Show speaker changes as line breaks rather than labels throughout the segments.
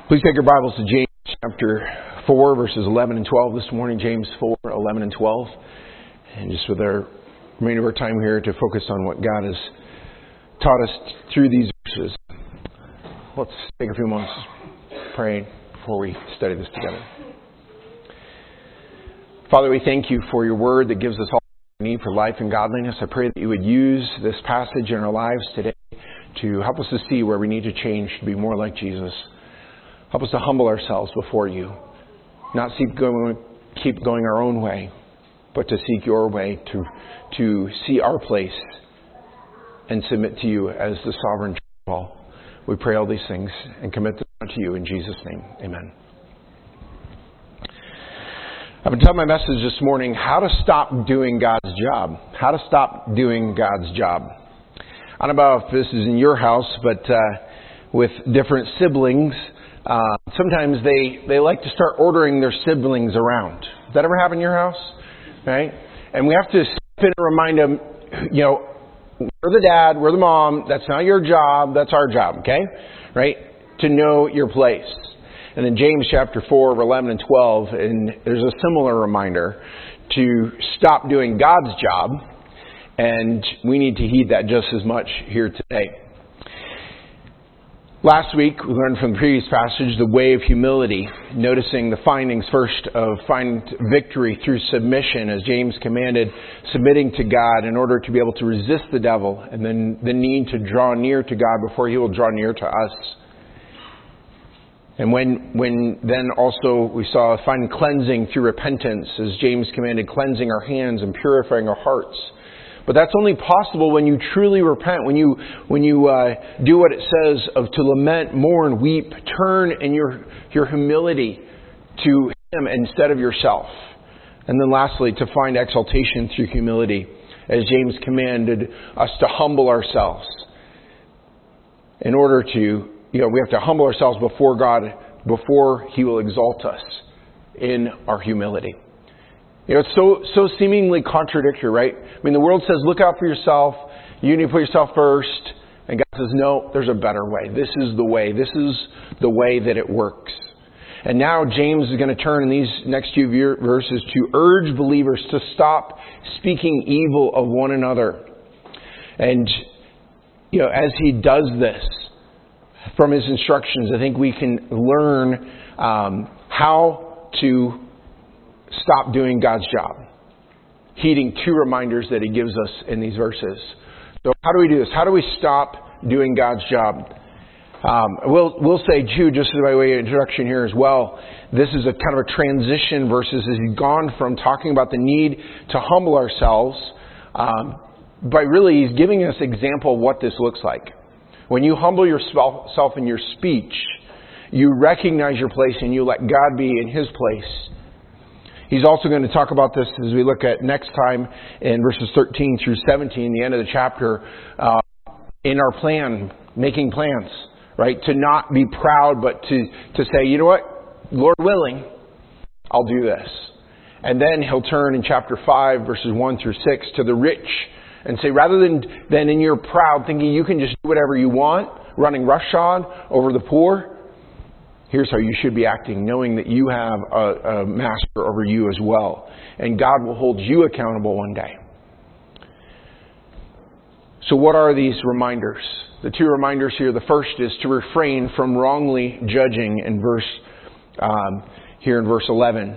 Please take your Bibles to James chapter 4, verses 11 and 12 this morning. James 4, 11 and 12. And just with our remainder of our time here to focus on what God has taught us through these verses. Let's take a few moments praying before we study this together. Father, we thank you for your word that gives us all we need for life and godliness. I pray that you would use this passage in our lives today to help us to see where we need to change to be more like Jesus. Help us to humble ourselves before you, not keep going our own way, but to seek your way, to see our place and submit to you as the sovereign judge of all. We pray all these things and commit them to you in Jesus' name. Amen. I've been telling my message this morning, how to stop doing God's job. How to stop doing God's job. I don't know if this is in your house, but with different siblings, sometimes they like to start ordering their siblings around. Does that ever happen in your house? Right? And we have to step in and remind them, we're the dad, we're the mom. That's not your job. That's our job. Okay? Right? To know your place. And in James chapter 4, 11 and 12, and there's a similar reminder to stop doing God's job. And we need to heed that just as much here today. Last week, we learned from the previous passage the way of humility, noticing the findings first of find victory through submission, as James commanded, submitting to God in order to be able to resist the devil, and then the need to draw near to God before he will draw near to us. And when then also we saw find cleansing through repentance, as James commanded, cleansing our hands and purifying our hearts. But that's only possible when you truly repent, when you do what it says of to lament, mourn, weep, turn in your humility to Him instead of yourself. And then lastly, to find exaltation through humility, as James commanded us to humble ourselves. In order to, we have to humble ourselves before God, before He will exalt us in our humility. It's so seemingly contradictory, right? I mean, the world says, look out for yourself. You need to put yourself first. And God says, no, there's a better way. This is the way. This is the way that it works. And now James is going to turn in these next few verses to urge believers to stop speaking evil of one another. And, as he does this, from his instructions, I think we can learn how to stop doing God's job, heeding two reminders that he gives us in these verses. So how do we do this? How do we stop doing God's job? We'll say, too, just by way of introduction here as well, this is a kind of a transition verses as he's gone from talking about the need to humble ourselves, but really he's giving us example of what this looks like. When you humble yourself in your speech, you recognize your place and you let God be in His place. He's also going to talk about this as we look at next time in verses 13 through 17, the end of the chapter, in our plan, making plans, right? To not be proud, but to say, you know what, Lord willing, I'll do this. And then he'll turn in chapter 5, verses 1 through 6, to the rich and say, rather than in your proud thinking you can just do whatever you want, running roughshod over the poor, here's how you should be acting, knowing that you have a master over you as well. And God will hold you accountable one day. So what are these reminders? The two reminders here. The first is to refrain from wrongly judging in here in verse 11.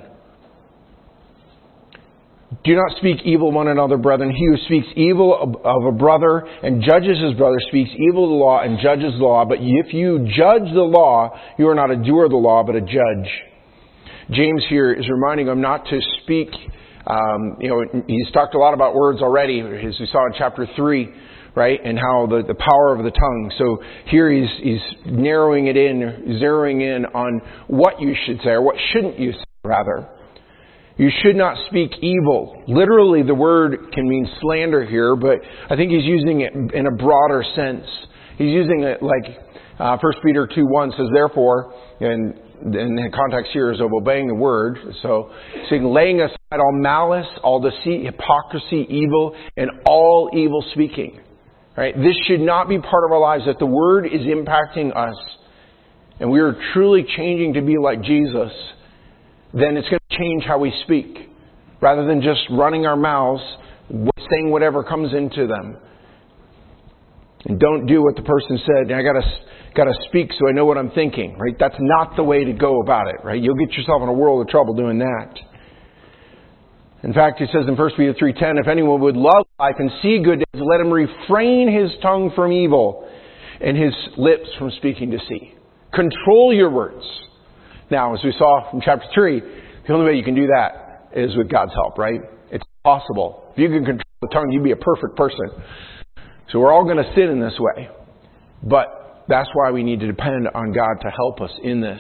Do not speak evil of one another, brethren. He who speaks evil of a brother and judges his brother speaks evil of the law and judges the law. But if you judge the law, you are not a doer of the law, but a judge. James here is reminding them not to speak. He's talked a lot about words already, as we saw in chapter 3, right? And how the power of the tongue. So here he's narrowing it in, zeroing in on what you should say, or what shouldn't you say, rather. You should not speak evil. Literally, the word can mean slander here, but I think he's using it in a broader sense. He's using it like 1 Peter 2:1 says, therefore, and the context here is of obeying the word. So, saying, laying aside all malice, all deceit, hypocrisy, evil, and all evil speaking. Right? This should not be part of our lives, that the word is impacting us. and we are truly changing to be like Jesus, then it's going to change how we speak. Rather than just running our mouths, saying whatever comes into them. And don't do what the person said, I got to speak so I know what I'm thinking, right? That's not the way to go about it, right? You'll get yourself in a world of trouble doing that. In fact, it says in 1 Peter 3:10, if anyone would love life and see good days, let him refrain his tongue from evil and his lips from speaking deceit. Control your words. Now, as we saw from chapter 3, the only way you can do that is with God's help, right? It's possible. If you can control the tongue, you'd be a perfect person. So we're all going to sin in this way. But that's why we need to depend on God to help us in this.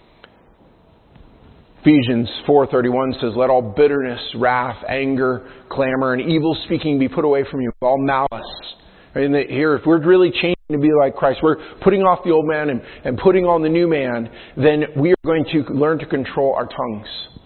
Ephesians 4:31 says, let all bitterness, wrath, anger, clamor, and evil speaking be put away from you, all malice. And here, if we're really changing to be like Christ, we're putting off the old man and putting on the new man, then we are going to learn to control our tongues.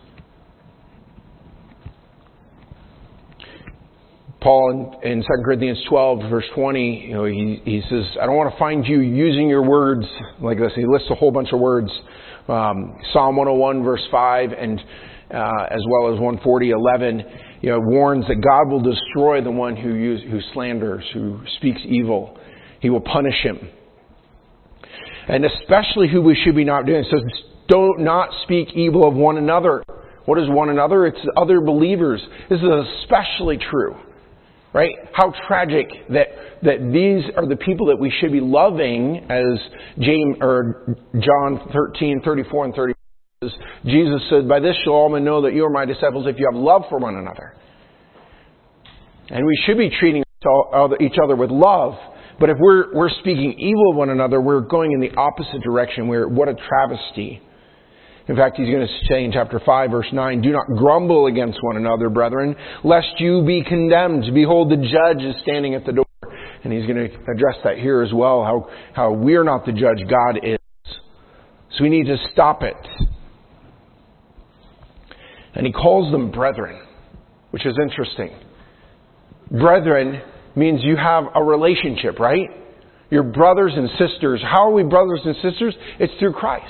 Paul in 2 Corinthians 12, verse 20, he says, I don't want to find you using your words like this. He lists a whole bunch of words. Psalm 101, verse 5, and as well as 140:11, warns that God will destroy the one who slanders, who speaks evil. He will punish him. And especially who we should be not doing. It says, do not speak evil of one another. What is one another? It's other believers. This is especially true. Right? How tragic that these are the people that we should be loving, as John 13:34 and 30 says. Jesus said, by this shall all men know that you are my disciples if you have love for one another. And we should be treating each other with love. But if we're speaking evil of one another, we're going in the opposite direction. What a travesty. In fact, he's going to say in chapter 5, verse 9, do not grumble against one another, brethren, lest you be condemned. Behold, the judge is standing at the door. And he's going to address that here as well, how we're not the judge, God is. So we need to stop it. And he calls them brethren, which is interesting. Brethren means you have a relationship, right? You're brothers and sisters. How are we brothers and sisters? It's through Christ.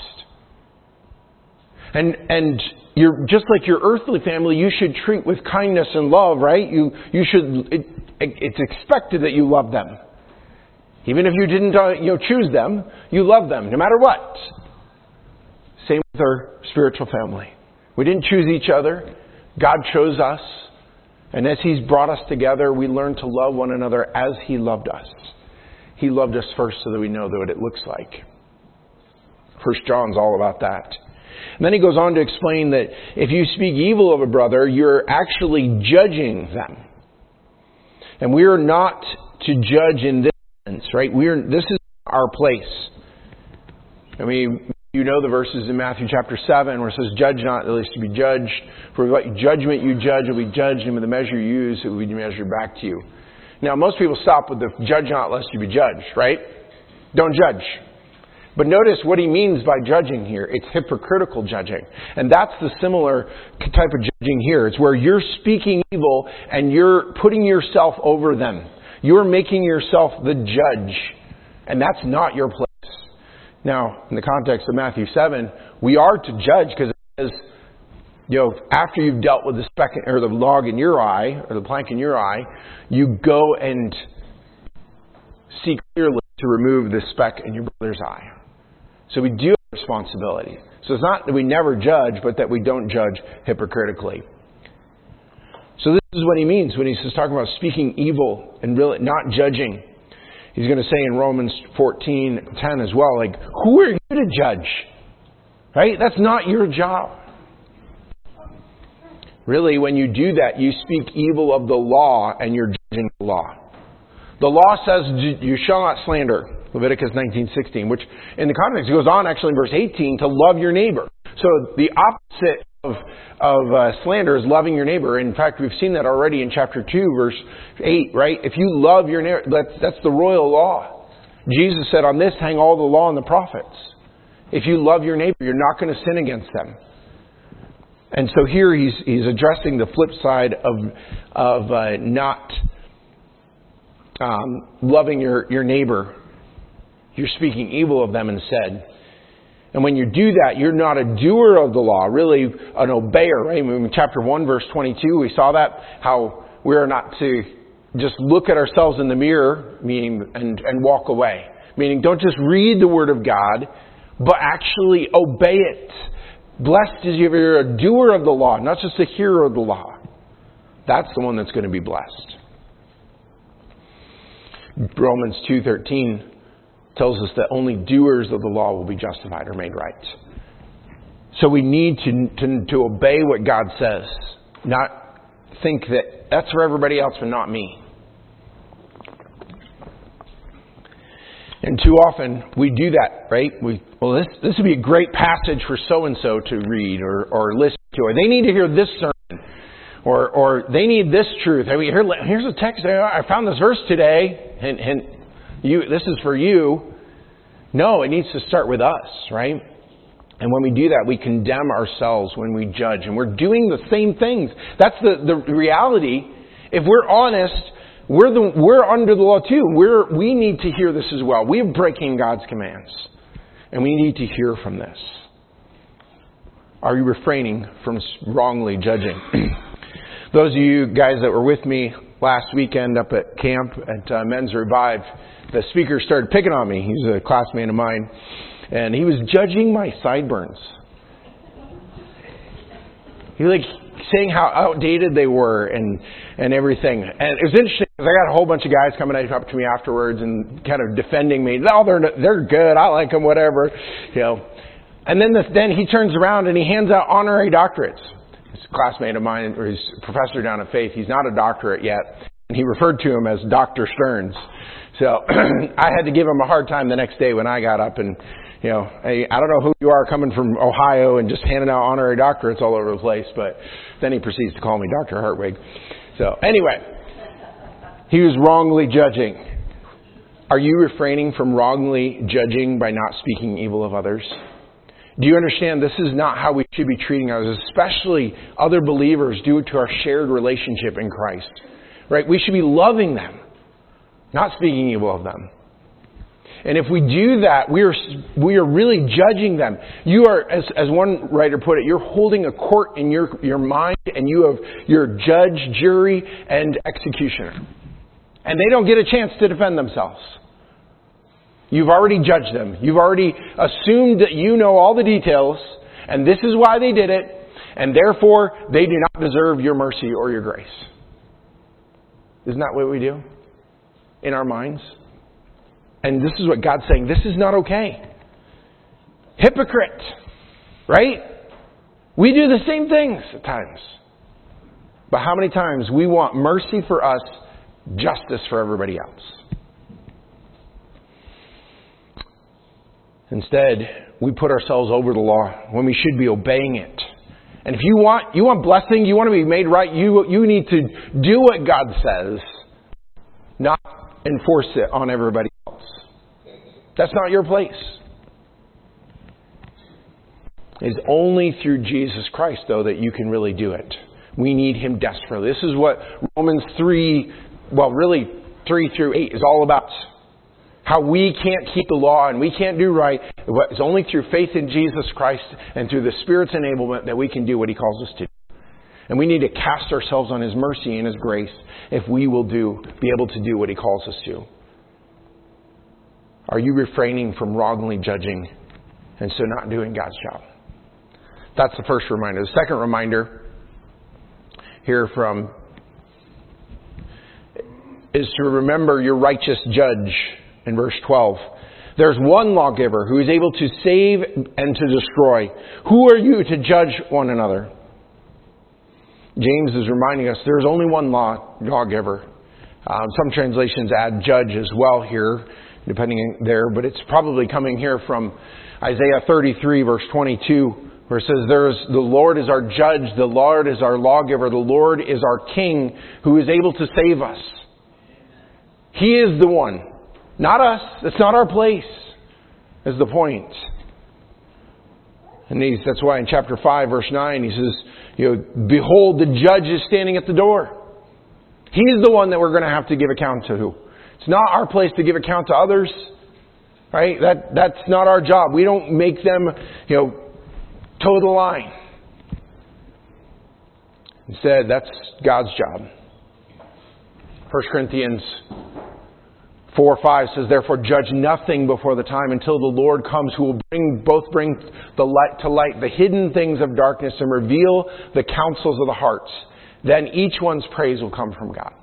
And you're just like your earthly family, you should treat with kindness and love, right? You should. It's expected that you love them, even if you didn't, choose them. You love them no matter what. Same with our spiritual family. We didn't choose each other. God chose us, and as He's brought us together, we learn to love one another as He loved us. He loved us first, so that we know what it looks like. 1 John's all about that. And then he goes on to explain that if you speak evil of a brother, you're actually judging them. And we are not to judge in this sense, right? This is our place. I mean, the verses in Matthew chapter 7 where it says, judge not, lest you be judged. For what judgment you judge will be judged, and with the measure you use, it will be measured back to you. Now, most people stop with the judge not, lest you be judged, right? Don't judge. But notice what he means by judging here. It's hypocritical judging. And that's the similar type of judging here. It's where you're speaking evil and you're putting yourself over them. You're making yourself the judge. And that's not your place. Now, in the context of Matthew 7, we are to judge because it says, after you've dealt with the speck or the log in your eye or the plank in your eye, you go and see clearly to remove the speck in your brother's eye. So we do have a responsibility. So it's not that we never judge, but that we don't judge hypocritically. So this is what he means when he's talking about speaking evil and really not judging. He's going to say in Romans 14:10 as well, like, who are you to judge? Right? That's not your job. Really, when you do that, you speak evil of the law and you're judging the law. The law says you shall not slander. Leviticus 19:16, which in the context, it goes on actually in verse 18 to love your neighbor. So the opposite of slander is loving your neighbor. In fact, we've seen that already in chapter 2, verse 8, right? If you love your neighbor, that's the royal law. Jesus said, on this hang all the law and the prophets. If you love your neighbor, you're not going to sin against them. And so here he's addressing the flip side of not loving your neighbor. You're speaking evil of them instead. And when you do that, you're not a doer of the law, really an obeyer, right? In chapter 1, verse 22, we saw that, how we are not to just look at ourselves in the mirror, meaning, and walk away. Meaning, don't just read the Word of God, but actually obey it. Blessed is you if you're a doer of the law, not just a hearer of the law. That's the one that's going to be blessed. Romans 2:13 tells us that only doers of the law will be justified or made right. So we need to obey what God says, not think that that's for everybody else but not me. And too often we do that, right? This would be a great passage for so-and-so to read or listen to. Or they need to hear this sermon. Or they need this truth. I mean, here's a text. I found this verse today. And this is for you. No, it needs to start with us, right? And when we do that, we condemn ourselves when we judge. And we're doing the same things. That's the reality. If we're honest, we're under the law too. We need to hear this as well. We're breaking God's commands. And we need to hear from this. Are you refraining from wrongly judging? Those of you guys that were with me last weekend up at camp at Men's Revive, the speaker started picking on me. He's a classmate of mine. And he was judging my sideburns. He was saying how outdated they were and everything. And it was interesting because I got a whole bunch of guys coming up to me afterwards and kind of defending me. Oh, they're good. I like them, whatever. And then he turns around and he hands out honorary doctorates. He's a classmate of mine, or he's a professor down at Faith. He's not a doctorate yet. And he referred to him as Dr. Stearns. So I had to give him a hard time the next day when I got up and, hey, I don't know who you are coming from Ohio and just handing out honorary doctorates all over the place. But then he proceeds to call me Dr. Hartwig. So anyway, he was wrongly judging. Are you refraining from wrongly judging by not speaking evil of others? Do you understand this is not how we should be treating others, especially other believers due to our shared relationship in Christ? Right? We should be loving them, not speaking evil of them. And if we do that, we are really judging them. You are, as one writer put it, you're holding a court in your mind, and you have your judge, jury, and executioner. And they don't get a chance to defend themselves. You've already judged them. You've already assumed that you know all the details, and this is why they did it, and therefore they do not deserve your mercy or your grace. Isn't that what we do in our minds? And this is what God's saying. This is not okay. Hypocrite. Right? We do the same things at times. But how many times we want mercy for us, justice for everybody else? Instead, we put ourselves over the law when we should be obeying it. And if you want blessing, you want to be made right, you need to do what God says, not enforce it on everybody else. That's not your place. It's only through Jesus Christ, though, that you can really do it. We need Him desperately. This is what Romans 3 through 8 is all about. How we can't keep the law and we can't do right. It's only through faith in Jesus Christ and through the Spirit's enablement that we can do what He calls us to do. And we need to cast ourselves on His mercy and His grace if we will be able to do what He calls us to. Are you refraining from wrongly judging and so not doing God's job? That's the first reminder. The second reminder here is to remember your righteous judge. In verse 12, there's one lawgiver who is able to save and to destroy. Who are you to judge one another? James is reminding us there's only one lawgiver. Some translations add judge as well here, depending there, but it's probably coming here from Isaiah 33, verse 22, where it says, the Lord is our judge, the Lord is our lawgiver, the Lord is our king who is able to save us. He is the one. Not us. It's not our place, is the point. And that's why in chapter 5, verse 9, he says, behold, the judge is standing at the door. He's the one that we're going to have to give account to. It's not our place to give account to others. Right? That's not our job. We don't make them, toe the line. Instead, that's God's job. 1 Corinthians 4:5 says, "Therefore judge nothing before the time until the Lord comes, who will bring the light to light, the hidden things of darkness, and reveal the counsels of the hearts. Then each one's praise will come from God."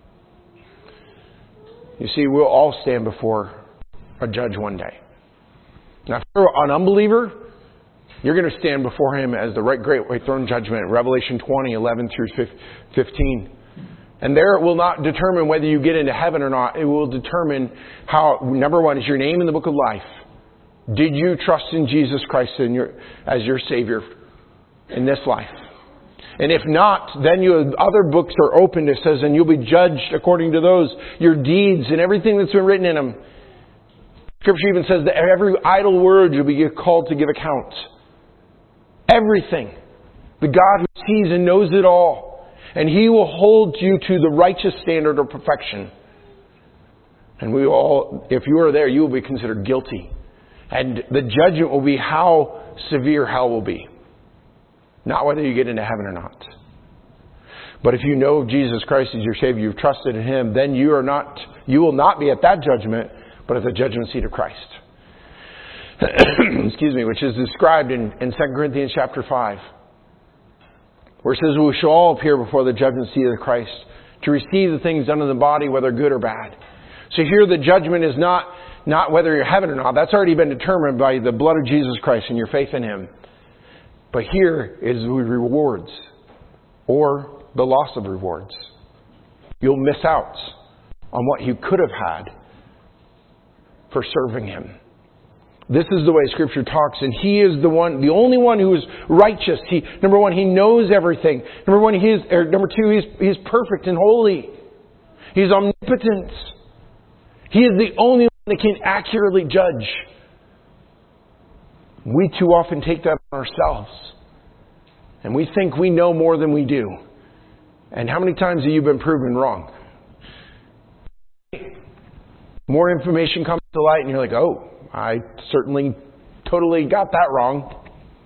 You see, we'll all stand before a judge one day. Now, if you're an unbeliever, you're going to stand before Him as the great white throne judgment, Revelation 20:11 through 15. And there it will not determine whether you get into heaven or not. It will determine how, number one, is your name in the book of life? Did you trust in Jesus Christ as your Savior in this life? And if not, then other books are opened, it says, and you'll be judged according to those, your deeds and everything that's been written in them. Scripture even says that every idle word you'll be called to give account. Everything. The God who sees and knows it all. And He will hold you to the righteous standard of perfection. And we all, if you are there, you will be considered guilty. And the judgment will be how severe hell will be. Not whether you get into heaven or not. But if you know Jesus Christ as your Savior, you've trusted in Him, then you will not be at that judgment, but at the judgment seat of Christ. Excuse me, which is described in 2 Corinthians chapter 5. Where it says, we shall all appear before the judgment seat of Christ to receive the things done in the body, whether good or bad. So here the judgment is not whether you're heaven or not. That's already been determined by the blood of Jesus Christ and your faith in Him. But here is the rewards or the loss of rewards. You'll miss out on what you could have had for serving Him. This is the way Scripture talks, and He is the only one who is righteous. Number one, He knows everything. Number two, He's perfect and holy. He's omnipotent. He is the only one that can accurately judge. We too often take that on ourselves, and we think we know more than we do. And how many times have you been proven wrong? More information comes to light, and you're like, oh, I certainly totally got that wrong.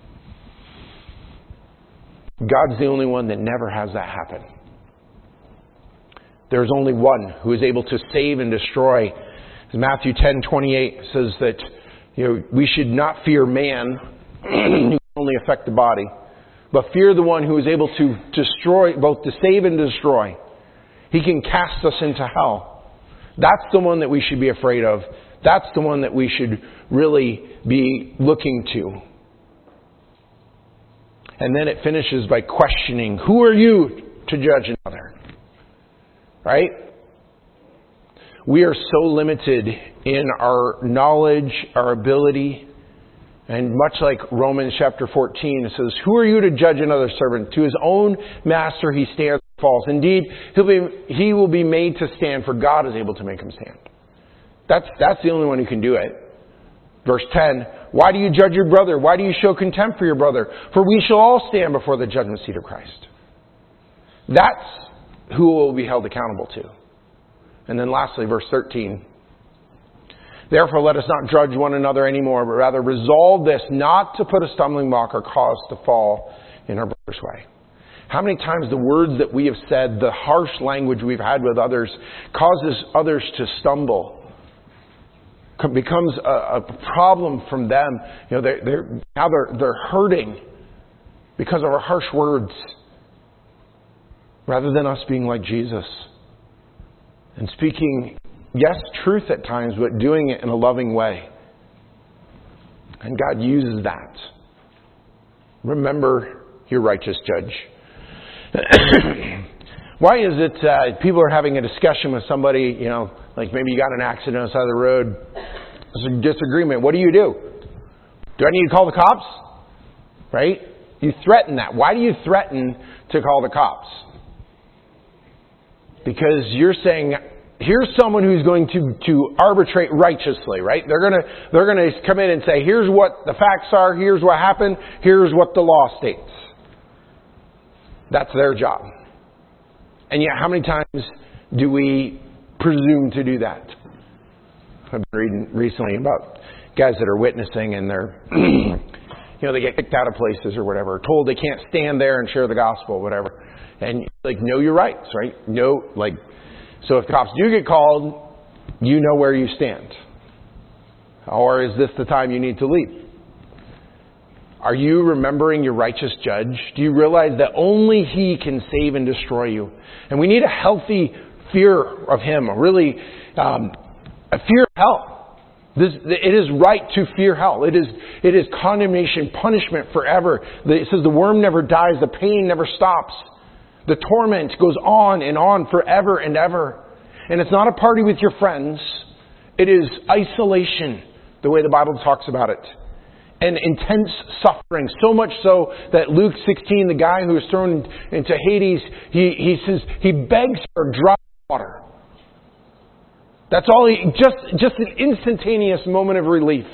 God's the only one that never has that happen. There's only one who is able to save and destroy. Matthew 10:28 says that we should not fear man who can only affect the body, but fear the one who is able to destroy, both to save and destroy. He can cast us into hell. That's the one that we should be afraid of. That's the one that we should really be looking to. And then it finishes by questioning, who are you to judge another? Right? We are so limited in our knowledge, our ability. And much like Romans chapter 14, it says, who are you to judge another servant? To his own master he stands or falls. Indeed, he will be made to stand, for God is able to make him stand. That's the only one who can do it. Verse 10, why do you judge your brother? Why do you show contempt for your brother? For we shall all stand before the judgment seat of Christ. That's who will be held accountable to. And then lastly, verse 13. Therefore, let us not judge one another anymore, but rather resolve this, not to put a stumbling block or cause to fall in our brother's way. How many times the words that we have said, the harsh language we've had with others, causes others to stumble? Becomes a problem from them. They're hurting because of our harsh words, rather than us being like Jesus and speaking, yes, truth at times, but doing it in a loving way. And God uses that. Remember your righteous judge. Why is it people are having a discussion with somebody, like maybe you got in an accident on the side of the road, there's a disagreement. What do? Do I need to call the cops? Right? You threaten that. Why do you threaten to call the cops? Because you're saying, here's someone who's going to arbitrate righteously, right? They're going to come in and say, here's what the facts are, here's what happened, here's what the law states. That's their job. And yet, how many times do we presume to do that? I've been reading recently about guys that are witnessing and they're, they get kicked out of places or whatever, told they can't stand there and share the gospel, whatever. And know your rights, right? So if the cops do get called, you know where you stand. Or is this the time you need to leave? Are you remembering your righteous judge? Do you realize that only He can save and destroy you? And we need a healthy fear of Him, a fear of hell. It is right to fear hell. It is condemnation, punishment forever. It says the worm never dies, the pain never stops. The torment goes on forever and ever. And it's not a party with your friends. It is isolation, the way the Bible talks about it. And intense suffering. So much so that Luke 16, the guy who was thrown into Hades, he says he begs for dry water. That's all just an instantaneous moment of relief.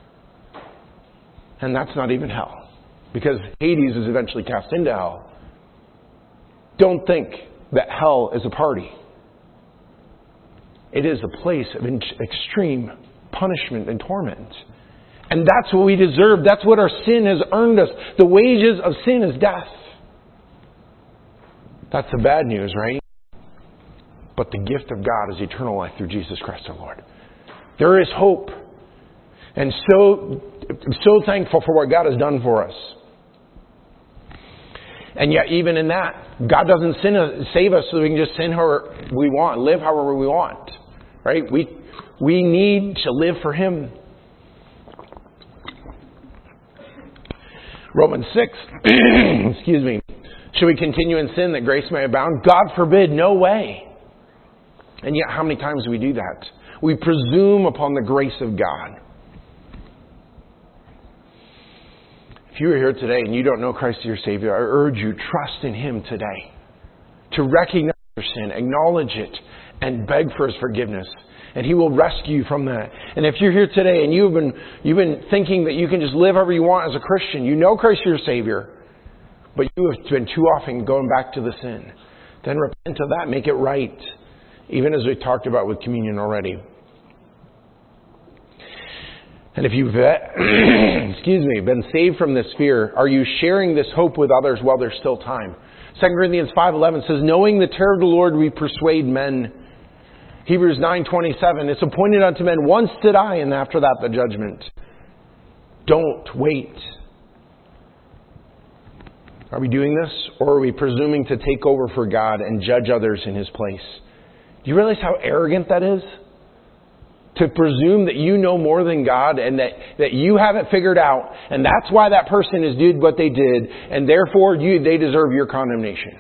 And that's not even hell. Because Hades is eventually cast into hell. Don't think that hell is a party. It is a place of extreme punishment and torment. And that's what we deserve. That's what our sin has earned us. The wages of sin is death. That's the bad news, right? But the gift of God is eternal life through Jesus Christ our Lord. There is hope. And I'm so thankful for what God has done for us. And yet even in that, God doesn't save us so we can just sin however we want, live however we want. Right? We need to live for Him. Romans 6, excuse me. Should we continue in sin that grace may abound? God forbid, no way. And yet how many times do we do that? We presume upon the grace of God. If you are here today and you don't know Christ as your Savior, I urge you, trust in Him today. To recognize your sin, acknowledge it, and beg for His forgiveness. And He will rescue you from that. And if you're here today and you've been thinking that you can just live however you want as a Christian, you know Christ is your Savior, but you have been too often going back to the sin, then repent of that, make it right. Even as we talked about with communion already. And if you've been saved from this fear, are you sharing this hope with others while there's still time? 2 Corinthians 5:11 says, knowing the terror of the Lord, we persuade men. Hebrews 9:27, it's appointed unto men once to die, and after that the judgment. Don't wait. Are we doing this, or are we presuming to take over for God and judge others in His place? Do you realize how arrogant that is? To presume that you know more than God and that you have it figured out, and that's why that person did what they did, and therefore they deserve your condemnation.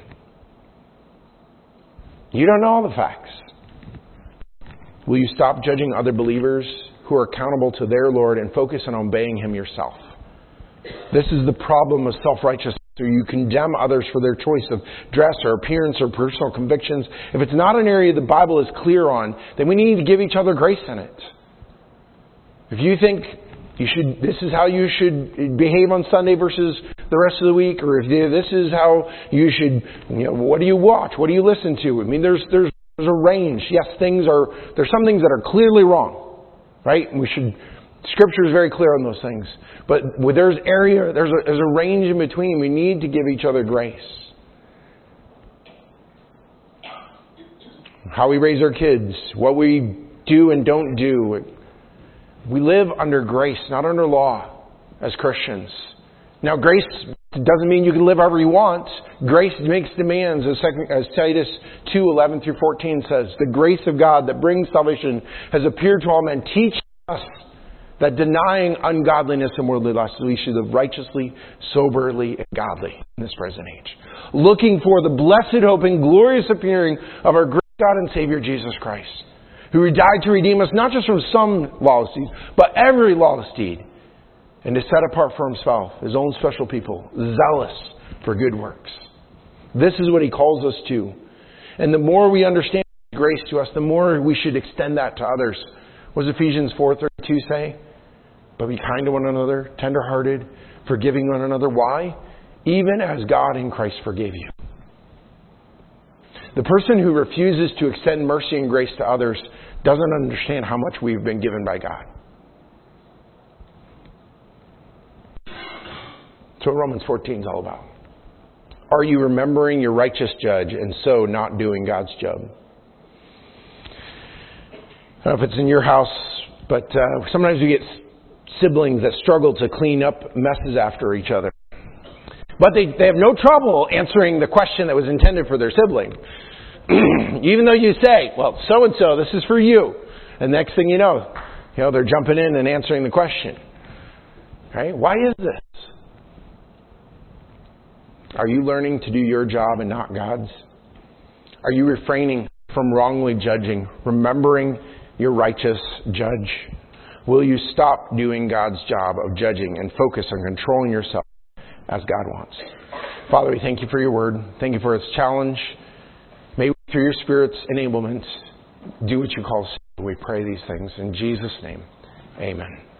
You don't know all the facts. Will you stop judging other believers who are accountable to their Lord and focus on obeying Him yourself? This is the problem of self-righteousness. Or you condemn others for their choice of dress or appearance or personal convictions. If it's not an area the Bible is clear on, then we need to give each other grace in it. If you think this is how you should behave on Sunday versus the rest of the week, or if this is how you should, what do you watch? What do you listen to? I mean, there's a range. Yes, there's some things that are clearly wrong, right? And Scripture is very clear on those things. But there's a range in between. We need to give each other grace. How we raise our kids, what we do and don't do. We live under grace, not under law, as Christians. Now, grace doesn't mean you can live however you want. Grace makes demands, as Titus 2:11 through 14 says. The grace of God that brings salvation has appeared to all men, teaching us that denying ungodliness and worldly lusts, we should live righteously, soberly, and godly in this present age. Looking for the blessed hope and glorious appearing of our great God and Savior, Jesus Christ, who died to redeem us, not just from some lawless deeds, but every lawless deed, and to set apart for Himself, His own special people, zealous for good works. This is what He calls us to. And the more we understand His grace to us, the more we should extend that to others. What does Ephesians 4:32 say? But be kind to one another, tender-hearted, forgiving one another. Why? Even as God in Christ forgave you. The person who refuses to extend mercy and grace to others doesn't understand how much we've been given by God. That's what Romans 14 is all about. Are you remembering your righteous judge and so not doing God's job? I don't know if it's in your house, but sometimes we get siblings that struggle to clean up messes after each other. But they have no trouble answering the question that was intended for their sibling. Even though you say, well, so-and-so, this is for you. And next thing you know, they're jumping in and answering the question. Right? Why is this? Are you learning to do your job and not God's? Are you refraining from wrongly judging, remembering your righteous judge? Will you stop doing God's job of judging and focus on controlling yourself as God wants? Father, we thank you for your word. Thank you for its challenge. May we, through your Spirit's enablement, do what you call us. We pray these things in Jesus' name. Amen.